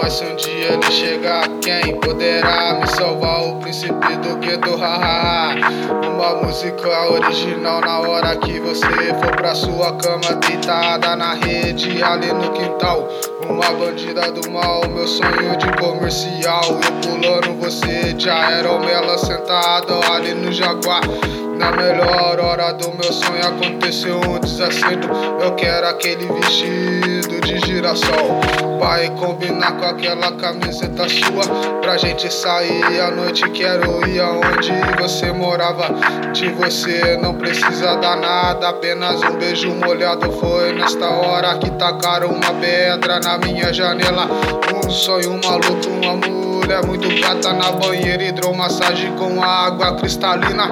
mas se um dia ele chegar, quem poderá me salvar? O príncipe do gueto, hahaha. Uma música original na hora que você for pra sua cama, deitada na rede ali no quintal. Uma bandida do mal, meu sonho de comercial. Eu pulando, você de aeromela sentado ali no Jaguar. Na melhor hora do meu sonho aconteceu um desacerto. Eu quero aquele vestido de girassol, vai combinar com aquela camiseta sua, pra gente sair à noite. Quero ir aonde você morava. De você não precisa dar nada, apenas um beijo molhado. Foi nesta hora que tacaram uma pedra na minha janela. Um sonho maluco, uma mulher muito gata na banheira, hidromassagem com água cristalina.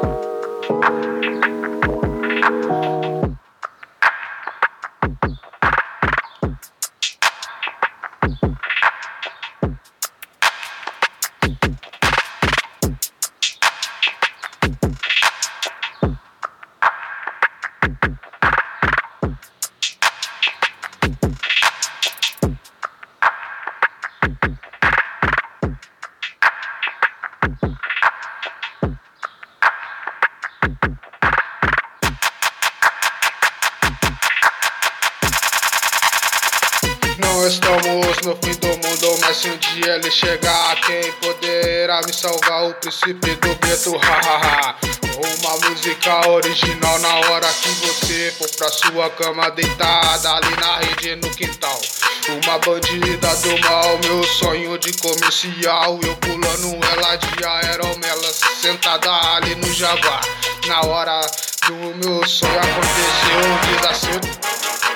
Não estamos no fim do mundo, mas se um dia ele chegar, quem poderá me salvar? O príncipe do gueto, hahaha. Uma música original na hora que você for pra sua cama, deitada ali na rede no quintal. Uma bandida do mal, meu sonho de comercial. Eu pulando ela de aeromela, sentada ali no Jaguar. Na hora do meu sonho aconteceu um desacerto.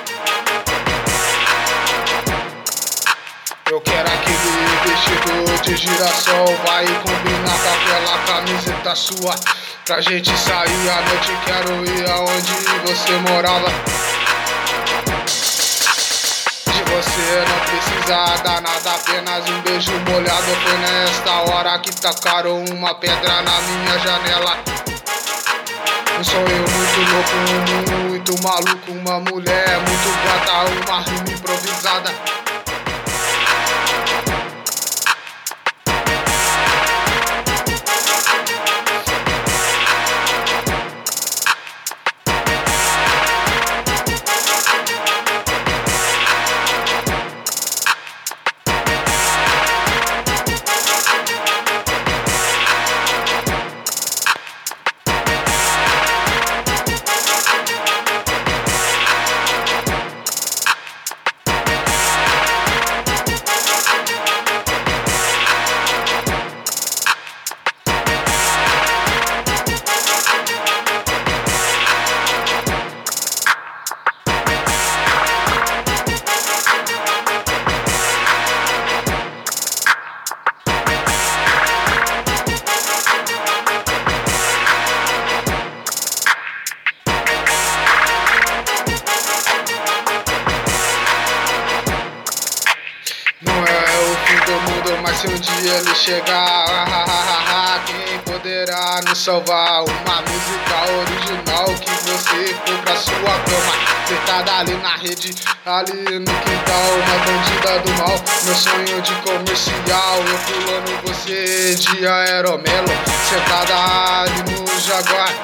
Eu quero aquele vestido de girassol, vai combinar com aquela camiseta sua, pra gente sair à noite. Quero ir aonde você morava. De você não precisa dar nada, apenas um beijo molhado. Foi nesta hora que tacaram uma pedra na minha janela. Um sonho muito louco, muito maluco, uma mulher muito gata, uma rima improvisada. Mas se um dia ele chegar, quem poderá nos salvar? Uma música original que você for pra sua cama, deitada ali na rede, ali no quintal. Uma bandida do mal, meu sonho de comercial. Eu pulando você de aeromelo, sentada ali no Jaguar.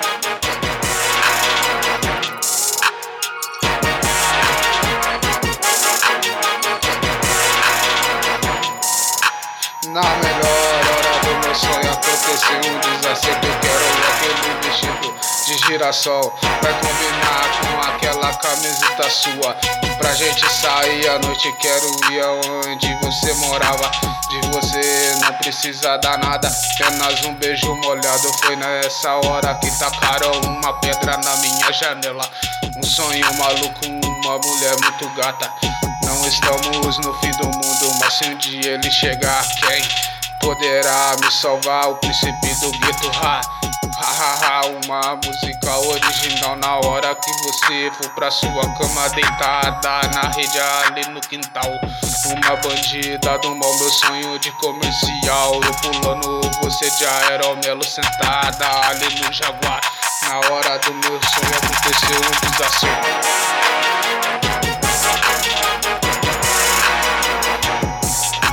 Na melhor hora do meu sonho aconteceu um desacerto. Eu quero aquele vestido de girassol, vai combinar com aquela camiseta sua, pra gente sair à noite. Quero ir aonde você morava. De você não precisa dar nada, apenas um beijo molhado. Foi nessa hora que tacaram uma pedra na minha janela. Um sonho maluco, uma mulher muito gata. Não estamos no fim do mundo, mas se um dia ele chegar, quem poderá me salvar? O príncipe do gueto, hahaha. Uma música original na hora que você for pra sua cama, deitada na rede ali no quintal. Uma bandida do mal, meu sonho de comercial. Eu pulando você de aeromelo, sentada ali no Jaguar. Na hora do meu sonho aconteceu um desacerto.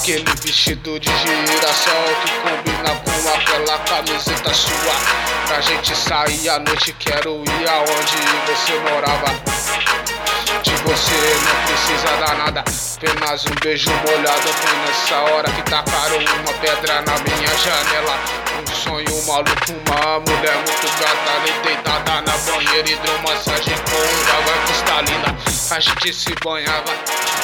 aquele vestido de girassol que combina com aquela camiseta sua. Pra gente sair à noite, quero ir aonde você morava. De você não precisa dar nada, apenas um beijo molhado. Foi nessa hora que tacaram uma pedra na minha janela. Um sonho maluco, uma mulher muito gata ali deitada na banheira, hidromassagem com água cristalina. A gente se banhava.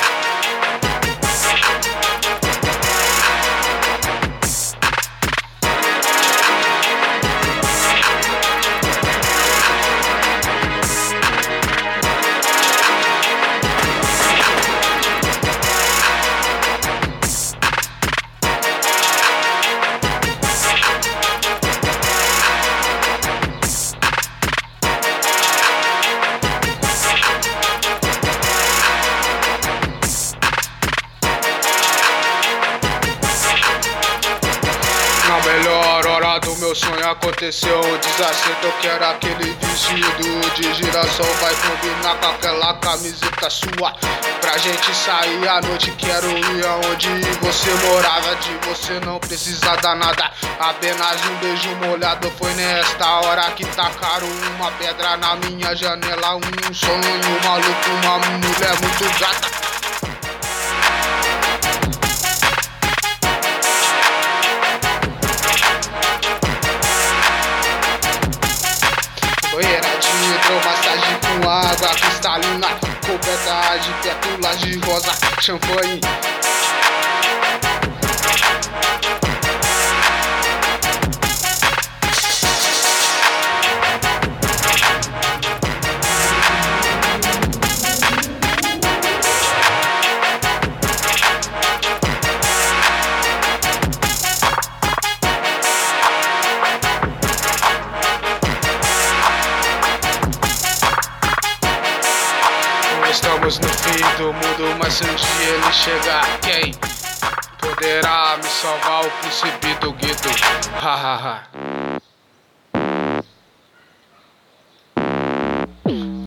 Na melhor hora do meu sonho aconteceu o desacerto, que era aquele vestido de girassol. Vai combinar com aquela camiseta sua. Pra gente sair à noite, quero ir aonde você morava. De você não precisa dar nada, apenas um beijo molhado. Foi nesta hora que tacaram uma pedra na minha janela. Um sonho maluco, uma mulher muito gata. Banheira de hidromassagem com água cristalina, coberta de pétalas de rosa, champanhe. Estamos no fim do mundo, mas se um dia ele chegar, quem poderá me salvar? O príncipe do gueto? Ha ha ha.